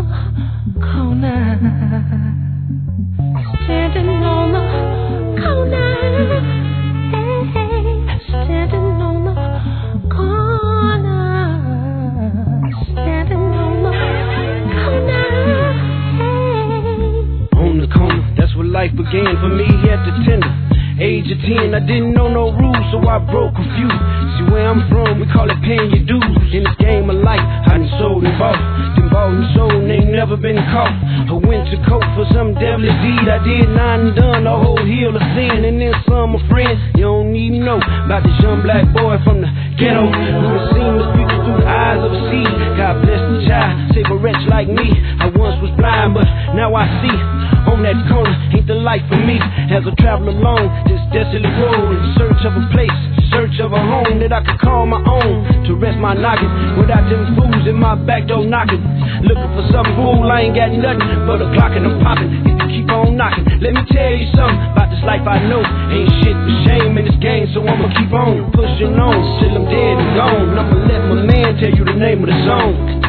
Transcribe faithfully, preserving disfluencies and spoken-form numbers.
corner, standing on the corner, hey, standing on the corner, standing on the corner, hey. On the corner, that's where life began for me at the tender. Age of ten, I didn't know no rules, so I broke a few. See where I'm from, we call it paying your dues. In this game of life, I done sold and bought. Then bought and sold, and ain't never been caught. I went to court for some devilly deed. I did nine and done, the whole hill of sin. And then some of my friends, you don't even know about this young black boy from the ghetto who done seen the future through the eyes of a seed. God bless the child, save a wretch like me. I once was blind, but now I see. On that corner, ain't the life for me. As I travel along this desolate road in search of a place, search of a home that I could call my own, to rest my noggin without them fools in my back door knocking. Looking for some fool, I ain't got nothing but a clock and I'm popping. If you keep on knocking, let me tell you something about this life I know. Ain't shit but shame in this game, so I'ma keep on pushing on till I'm dead and gone. I'ma let my man tell you the name of the song.